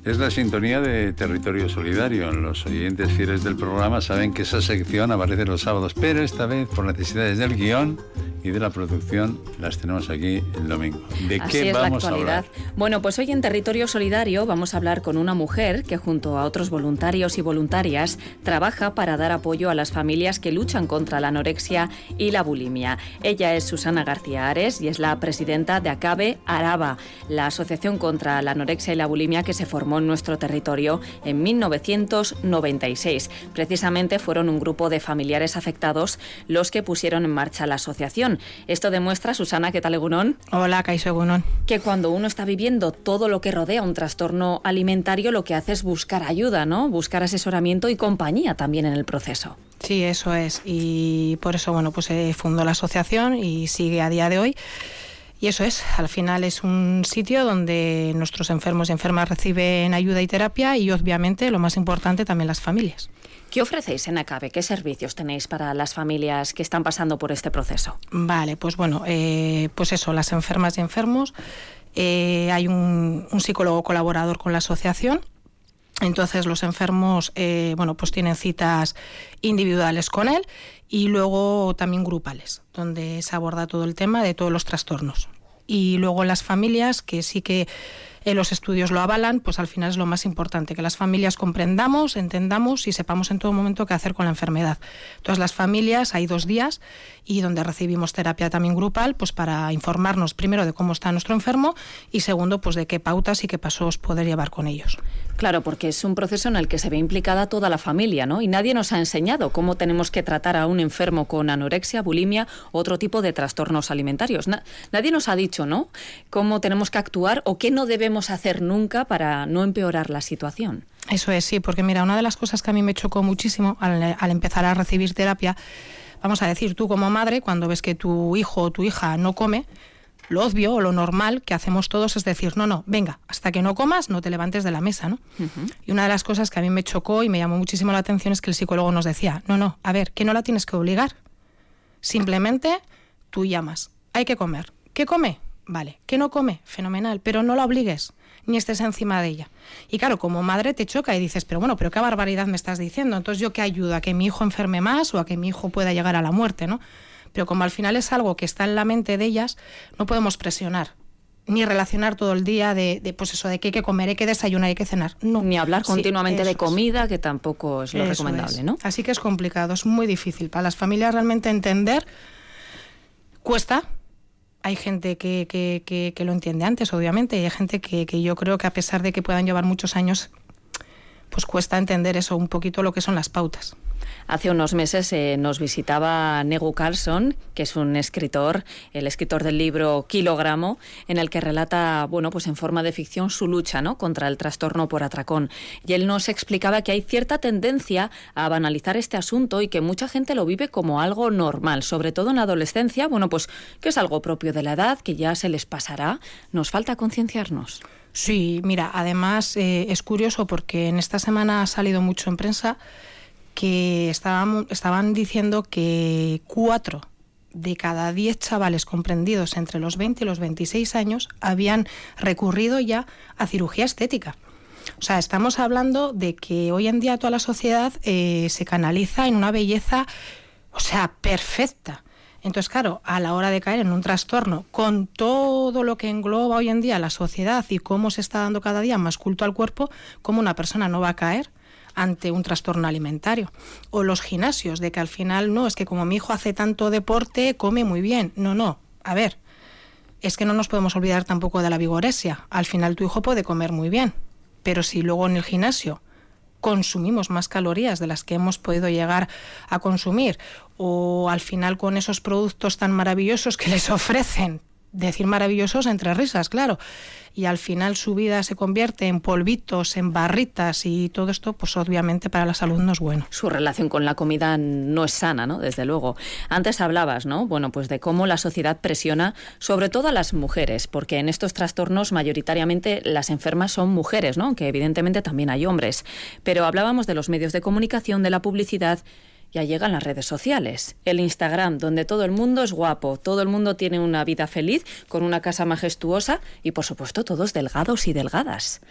Es la sintonía de Territorio Solidario. Los oyentes fieles del programa saben que esa sección aparece los sábados, pero esta vez, por necesidades del guión y de la producción, las tenemos aquí el domingo. ¿De qué vamos a hablar? Bueno, pues hoy en Territorio Solidario vamos a hablar con una mujer que, junto a otros voluntarios y voluntarias, trabaja para dar apoyo a las familias que luchan contra la anorexia y la bulimia. Ella es Susana García Ares y es la presidenta de ACABE Araba, la asociación contra la anorexia y la bulimia que se formó en nuestro territorio en 1996. Precisamente fueron un grupo de familiares afectados los que pusieron en marcha la asociación. Esto demuestra, Susana, ¿qué tal, egunon? Hola, kaixo egunon. Que cuando uno está viviendo todo lo que rodea un trastorno alimentario, lo que hace es buscar ayuda, ¿no? Buscar asesoramiento y compañía también en el proceso. Sí, eso es. Y por eso, bueno, pues se fundó la asociación y sigue a día de hoy. Y eso es, al final es un sitio donde nuestros enfermos y enfermas reciben ayuda y terapia y, obviamente, lo más importante, también las familias. ¿Qué ofrecéis en ACABE? ¿Qué servicios tenéis para las familias que están pasando por este proceso? Vale, pues bueno, pues eso, las enfermas y enfermos. Hay un psicólogo colaborador con la asociación. Entonces los enfermos, bueno, pues tienen citas individuales con él y luego también grupales, donde se aborda todo el tema de todos los trastornos. Y luego las familias, que sí que los estudios lo avalan, pues al final es lo más importante, que las familias comprendamos, entendamos y sepamos en todo momento qué hacer con la enfermedad. Entonces las familias, hay 2 días y donde recibimos terapia también grupal, pues para informarnos primero de cómo está nuestro enfermo y segundo, pues de qué pautas y qué pasos poder llevar con ellos. Claro, porque es un proceso en el que se ve implicada toda la familia, ¿no? Y nadie nos ha enseñado cómo tenemos que tratar a un enfermo con anorexia, bulimia u otro tipo de trastornos alimentarios. Nadie nos ha dicho, ¿no?, cómo tenemos que actuar o qué no debemos hacer nunca para no empeorar la situación. Eso es, sí, porque mira, una de las cosas que a mí me chocó muchísimo al empezar a recibir terapia, vamos a decir, tú como madre, cuando ves que tu hijo o tu hija no come, lo obvio o lo normal que hacemos todos es decir, no, venga, hasta que no comas no te levantes de la mesa, ¿no? Uh-huh. Y una de las cosas que a mí me chocó y me llamó muchísimo la atención es que el psicólogo nos decía, no, a ver, que no la tienes que obligar, simplemente tú llamas, hay que comer, ¿qué come? Vale, ¿qué no come? Fenomenal, pero no la obligues, ni estés encima de ella. Y claro, como madre te choca y dices, pero qué barbaridad me estás diciendo, entonces ¿yo qué ayudo? ¿A que mi hijo enferme más o a que mi hijo pueda llegar a la muerte, no? Pero como al final es algo que está en la mente de ellas, no podemos presionar, ni relacionar todo el día de pues eso, de que hay que comer, hay que desayunar, hay que cenar. No. Ni hablar continuamente de comida, que tampoco es lo recomendable, ¿no? Así que es complicado, es muy difícil. Para las familias realmente entender cuesta. Hay gente que lo entiende antes, obviamente, y hay gente que yo creo que a pesar de que puedan llevar muchos años, pues cuesta entender eso, un poquito lo que son las pautas. Hace unos meses nos visitaba Negu Carlson, que es un escritor, el escritor del libro Kilogramo, en el que relata, bueno, pues en forma de ficción su lucha, ¿no?, contra el trastorno por atracón. Y él nos explicaba que hay cierta tendencia a banalizar este asunto y que mucha gente lo vive como algo normal, sobre todo en la adolescencia, bueno, pues que es algo propio de la edad, que ya se les pasará. Nos falta concienciarnos. Sí, mira, además es curioso porque en esta semana ha salido mucho en prensa que estaban diciendo que 4 de cada 10 chavales comprendidos entre los 20 y los 26 años habían recurrido ya a cirugía estética. O sea, estamos hablando de que hoy en día toda la sociedad se canaliza en una belleza, o sea, perfecta. Entonces, claro, a la hora de caer en un trastorno, con todo lo que engloba hoy en día la sociedad y cómo se está dando cada día más culto al cuerpo, ¿cómo una persona no va a caer ante un trastorno alimentario? O los gimnasios, de que al final, no, es que como mi hijo hace tanto deporte, come muy bien. No, a ver, es que no nos podemos olvidar tampoco de la vigorexia. Al final tu hijo puede comer muy bien, pero si luego en el gimnasio consumimos más calorías de las que hemos podido llegar a consumir, o al final con esos productos tan maravillosos que les ofrecen, decir maravillosos entre risas, claro, y al final su vida se convierte en polvitos, en barritas y todo esto, pues obviamente para la salud no es bueno. Su relación con la comida no es sana, ¿no? Desde luego. Antes hablabas, ¿no?, bueno, pues de cómo la sociedad presiona sobre todo a las mujeres, porque en estos trastornos mayoritariamente las enfermas son mujeres, ¿no?, aunque evidentemente también hay hombres. Pero hablábamos de los medios de comunicación, de la publicidad. Ya llegan las redes sociales, el Instagram, donde todo el mundo es guapo, todo el mundo tiene una vida feliz, con una casa majestuosa y, por supuesto, todos delgados y delgadas.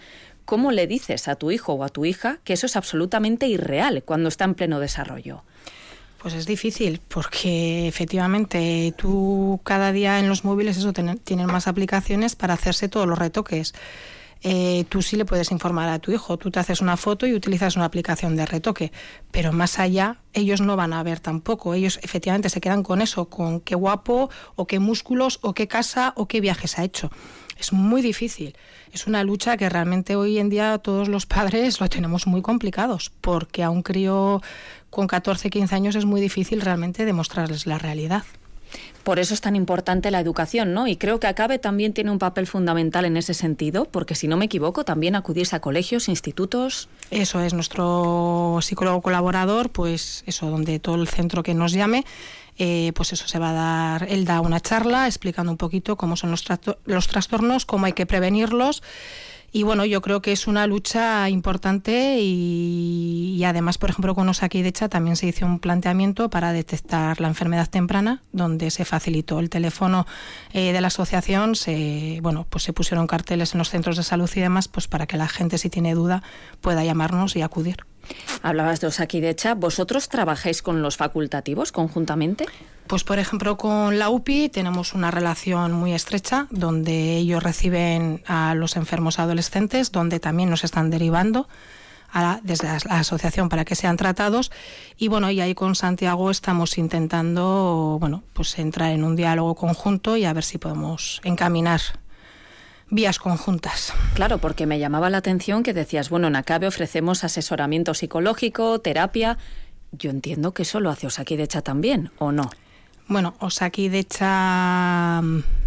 ¿Cómo le dices a tu hijo o a tu hija que eso es absolutamente irreal cuando está en pleno desarrollo? Pues es difícil, porque efectivamente tú cada día en los móviles tienen más aplicaciones para hacerse todos los retoques. Tú sí le puedes informar a tu hijo, tú te haces una foto y utilizas una aplicación de retoque, pero más allá ellos no van a ver tampoco. Ellos efectivamente se quedan con eso, con qué guapo, o qué músculos, o qué casa, o qué viajes ha hecho. Es muy difícil. Es una lucha que realmente hoy en día todos los padres lo tenemos muy complicados, porque a un crío con 14, 15 años es muy difícil realmente demostrarles la realidad. Por eso es tan importante la educación, ¿no? Y creo que ACABE también tiene un papel fundamental en ese sentido, porque si no me equivoco, también acudís a colegios, institutos. Eso es, nuestro psicólogo colaborador, pues eso, donde todo el centro que nos llame, pues eso se va a dar, él da una charla explicando un poquito cómo son los trastornos, cómo hay que prevenirlos. Y bueno, yo creo que es una lucha importante y además, por ejemplo, con Osakidetza también se hizo un planteamiento para detectar la enfermedad temprana, donde se facilitó el teléfono de la asociación, pues se pusieron carteles en los centros de salud y demás, pues para que la gente, si tiene duda, pueda llamarnos y acudir. Hablabas de Osakidetza, ¿vosotros trabajáis con los facultativos conjuntamente? Pues por ejemplo con la UPI tenemos una relación muy estrecha donde ellos reciben a los enfermos adolescentes, donde también nos están derivando desde la asociación para que sean tratados, y bueno, y ahí con Santiago estamos intentando, bueno, pues entrar en un diálogo conjunto y a ver si podemos encaminar vías conjuntas. Claro, porque me llamaba la atención que decías, bueno, en ACABE ofrecemos asesoramiento psicológico, terapia. Yo entiendo que eso lo hace Osakidetza también, ¿o no? Bueno, Osakidetza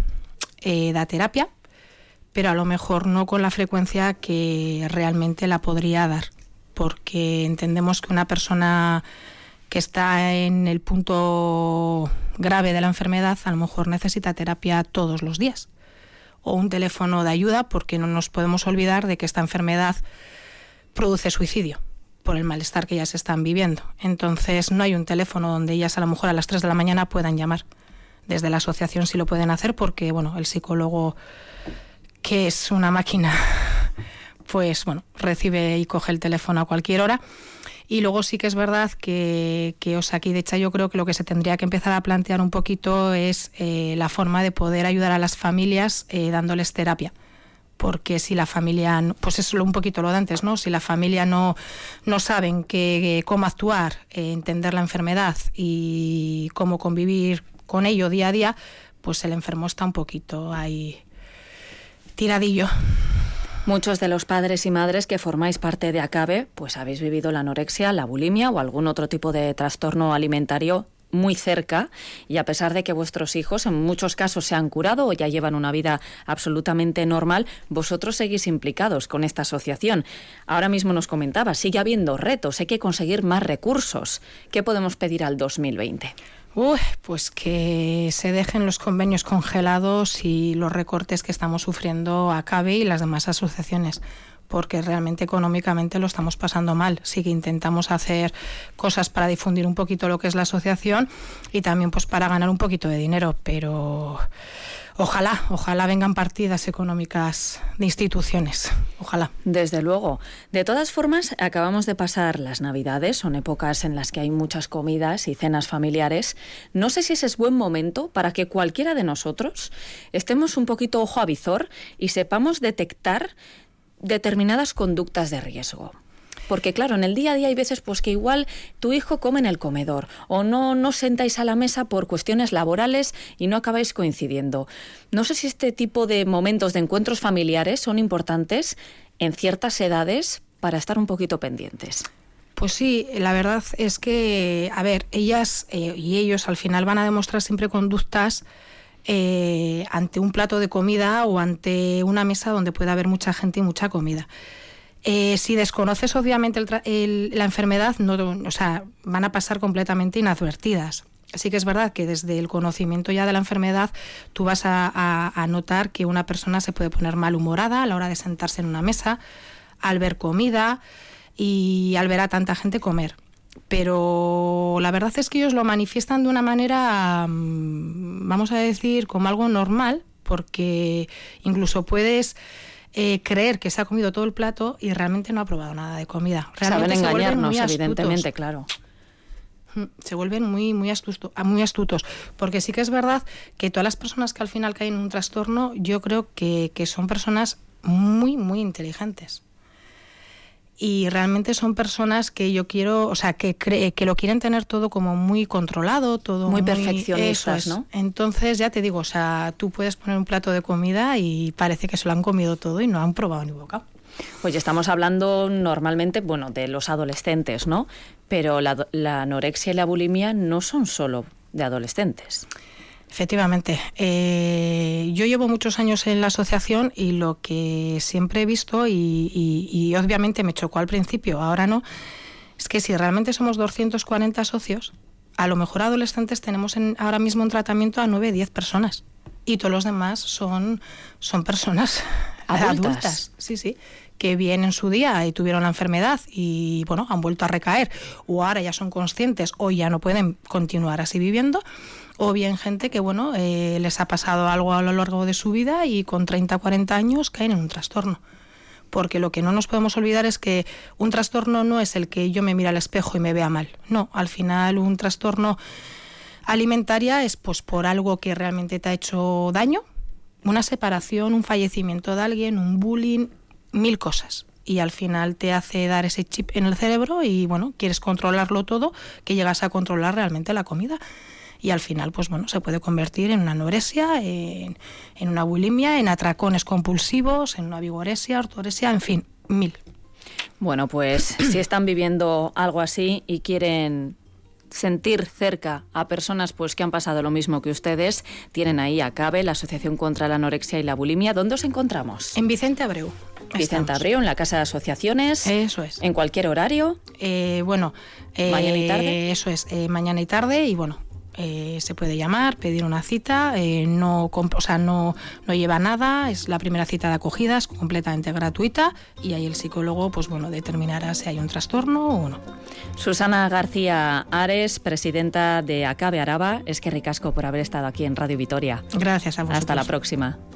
da terapia, pero a lo mejor no con la frecuencia que realmente la podría dar, porque entendemos que una persona que está en el punto grave de la enfermedad a lo mejor necesita terapia todos los días, o un teléfono de ayuda, porque no nos podemos olvidar de que esta enfermedad produce suicidio por el malestar que ellas están viviendo. Entonces no hay un teléfono donde ellas a lo mejor a las 3 de la mañana puedan llamar. Desde la asociación sí lo pueden hacer porque, bueno, el psicólogo, que es una máquina, pues bueno, recibe y coge el teléfono a cualquier hora. Y luego sí que es verdad que Osakidetza, yo creo que lo que se tendría que empezar a plantear un poquito es la forma de poder ayudar a las familias dándoles terapia. Porque si la familia, pues es un poquito lo de antes, ¿no? Si la familia no saben cómo actuar, entender la enfermedad y cómo convivir con ello día a día, pues el enfermo está un poquito ahí tiradillo. Muchos de los padres y madres que formáis parte de ACABE, pues habéis vivido la anorexia, la bulimia o algún otro tipo de trastorno alimentario muy cerca, y a pesar de que vuestros hijos en muchos casos se han curado o ya llevan una vida absolutamente normal, vosotros seguís implicados con esta asociación. Ahora mismo nos comentaba, sigue habiendo retos, hay que conseguir más recursos. ¿Qué podemos pedir al 2020? Pues que se dejen los convenios congelados y los recortes que estamos sufriendo ACABE y las demás asociaciones, porque realmente económicamente lo estamos pasando mal. Sí que intentamos hacer cosas para difundir un poquito lo que es la asociación y también pues para ganar un poquito de dinero, pero ojalá vengan partidas económicas de instituciones, ojalá. Desde luego. De todas formas, acabamos de pasar las Navidades, son épocas en las que hay muchas comidas y cenas familiares. No sé si ese es buen momento para que cualquiera de nosotros estemos un poquito ojo a visor y sepamos detectar determinadas conductas de riesgo. Porque claro, en el día a día hay veces pues que igual tu hijo come en el comedor o no sentáis a la mesa por cuestiones laborales y no acabáis coincidiendo. No sé si este tipo de momentos de encuentros familiares son importantes en ciertas edades para estar un poquito pendientes. Pues sí, la verdad es que, a ver, ellas y ellos al final van a demostrar siempre conductas ante un plato de comida o ante una mesa donde pueda haber mucha gente y mucha comida. Si desconoces obviamente la enfermedad, van a pasar completamente inadvertidas. Sí que es verdad que desde el conocimiento ya de la enfermedad tú vas a notar que una persona se puede poner malhumorada a la hora de sentarse en una mesa, al ver comida y al ver a tanta gente comer. Pero la verdad es que ellos lo manifiestan de una manera, vamos a decir, como algo normal, porque incluso puedes creer que se ha comido todo el plato y realmente no ha probado nada de comida. Realmente saben engañarnos, evidentemente, claro. Se vuelven muy astutos, porque sí que es verdad que todas las personas que al final caen en un trastorno, yo creo que son personas muy inteligentes. Y realmente son personas que yo quiero, o sea, que lo quieren tener todo como muy controlado, todo muy perfeccionistas, ¿no? Entonces, ya te digo, o sea, tú puedes poner un plato de comida y parece que se lo han comido todo y no han probado ni bocado. Oye, estamos hablando normalmente, bueno, de los adolescentes, ¿no? Pero la anorexia y la bulimia no son solo de adolescentes. Efectivamente. Yo llevo muchos años en la asociación y lo que siempre he visto, y obviamente me chocó al principio, ahora no, es que si realmente somos 240 socios, a lo mejor adolescentes tenemos ahora mismo en tratamiento a 9, 10 personas. Y todos los demás son personas adultas. Sí, que bien en su día y tuvieron la enfermedad y bueno, han vuelto a recaer, o ahora ya son conscientes o ya no pueden continuar así viviendo, o bien gente que bueno, les ha pasado algo a lo largo de su vida y con 30, 40 años caen en un trastorno. Porque lo que no nos podemos olvidar es que un trastorno no es el que yo me mire al espejo y me vea mal. No, al final un trastorno alimentaria es pues por algo que realmente te ha hecho daño, una separación, un fallecimiento de alguien, un bullying, 1000 cosas. Y al final te hace dar ese chip en el cerebro y bueno, quieres controlarlo todo, que llegas a controlar realmente la comida. Y al final, pues bueno, se puede convertir en una anorexia, en una bulimia, en atracones compulsivos, en una vigoresia, ortoresia, en fin, 1000. Bueno, pues si están viviendo algo así y quieren sentir cerca a personas pues que han pasado lo mismo que ustedes, tienen ahí ACABE, la Asociación contra la Anorexia y la Bulimia. ¿Dónde os encontramos? En Vicente Abreu. Vicente Abreu, en la Casa de Asociaciones. Eso es. ¿En cualquier horario? Mañana y tarde. Eso es, mañana y tarde y bueno, se puede llamar, pedir una cita, no lleva nada, es la primera cita de acogida, es completamente gratuita y ahí el psicólogo pues bueno, determinará si hay un trastorno o no. Susana García Ares, presidenta de ACABE Araba, eskerrik asko por haber estado aquí en Radio Vitoria. Gracias a vosotros. Hasta la próxima.